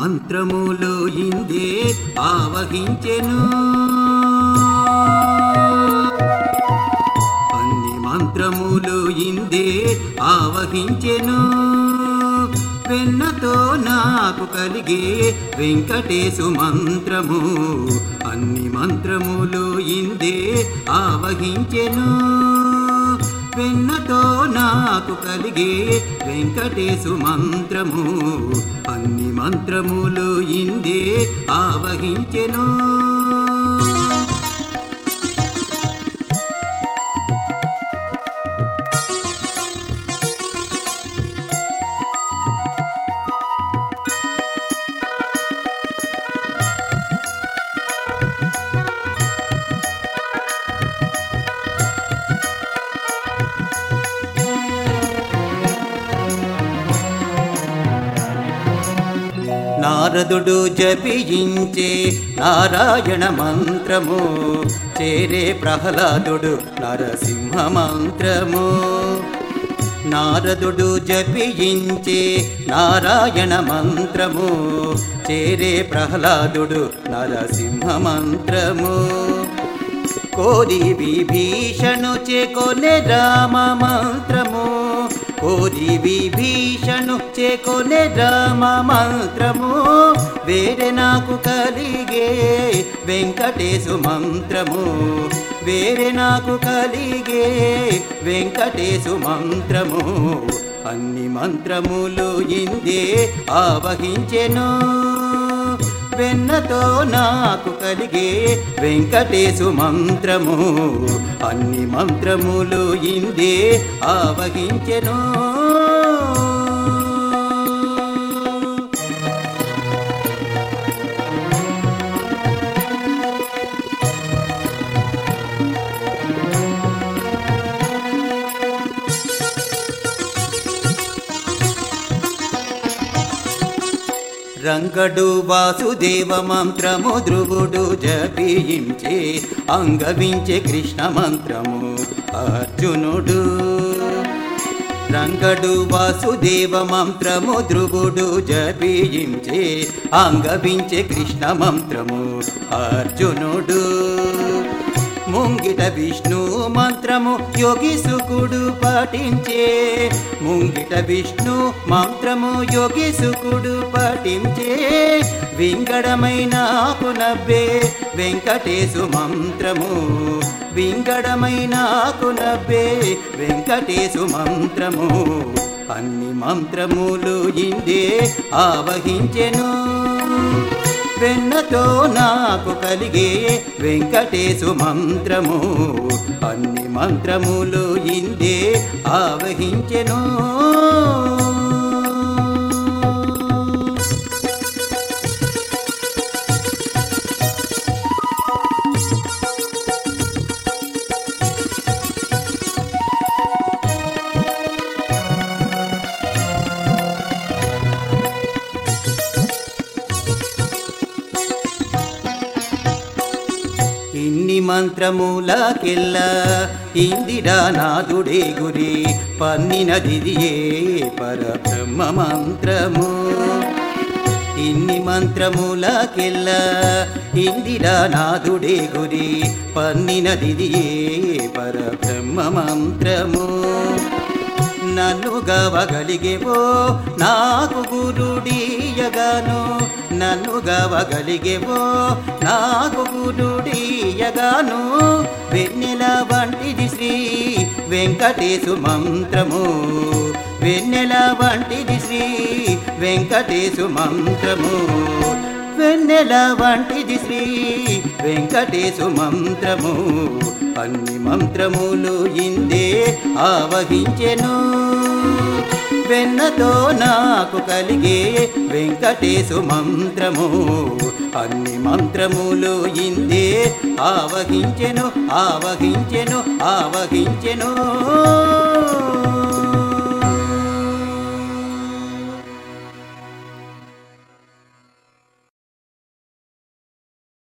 మంత్రములు ఇందే ఆవహించెను అన్ని మంత్రములు ఇందే ఆవహించెను వెన్నతో నాకు కలిగే వెంకటేశు మంత్రము అన్ని మంత్రములు ఇందే ఆవహించెను వెన్నతో నాకు కలిగే వెంకటేశు మంత్రము అన్ని మంత్రములు ఇందే ఆవహించెను నారదుడు జపించే నారాయణ మంత్రము చేరే ప్రహ్లాదుడు నరసింహ మంత్రము నారదుడు జపించే నారాయణ మంత్రము చేరే ప్రహ్లాదుడు నరసింహ మంత్రము కోరి విభీషణు చేకొనే రామ మంత్రము కోరి విభీషణు చేకొనే రామ మంత్రము వేరే నాకు కలిగే వెంకటేశు మంత్రము వేరే నాకు కలిగే వెంకటేశు మంత్రము అన్ని మంత్రములు ఇందే ఆవహించెను వెన్నతో నాకు కలిగే వెంకటేశు మంత్రము అన్ని మంత్రములు ఇందే ఆవహించెను రంగడు వాసుదేవ మంత్రము ధ్రువుడు జపించే అంగవించే కృష్ణ మంత్రము అర్జునుడు రంగడు వాసుదేవ మంత్రము ధ్రువుడు జపించే అంగవించే కృష్ణ మంత్రము అర్జునుడు ముంగిట విష్ణు మంత్రము యోగీసుకుడు పాటించే ముంగిట విష్ణు మంత్రము యోగీసుకుడు పాటించే వింగడమైన నవ్వే వెంకటేశు మంత్రము వింగడమైన నవ్వే వెంకటేశు మంత్రము అన్ని మంత్రములు ఇందే ఆవహించెను వెన్నతో నాకు కలిగే వెంకటేశు మంత్రము అన్ని మంత్రములు ఇందే ఆవహించెను ఇన్ని మంత్రములకెల్ల ఇందిరానాథుడే గురి పన్నినదిదియే పరబ్రహ్మ మంత్రము ఇన్ని మంత్రములకెల్ల ఇందిరానాథుడే గురి పన్నినదిదియే పరబ్రహ్మ మంత్రము నన్ను గవగలిగేవో నాకు గురుడీయగాను నన్ను గవగలిగేవో నాకు గురుడీయగాను వెన్నెల వంటిది శ్రీ వెంకటేశు మంత్రము వెన్నెల వంటిది శ్రీ వెంకటేశు మంత్రము వెన్నెల వంటిది శ్రీ వెంకటేశు మంత్రము అన్ని మంత్రములు ఇందే ఆవహించెను వెన్నతో నాకు కలిగే వెంకటేశు మంత్రము అన్ని మంత్రములు ఇందే ఆవహించెను ఆవహించెను ఆవహించెను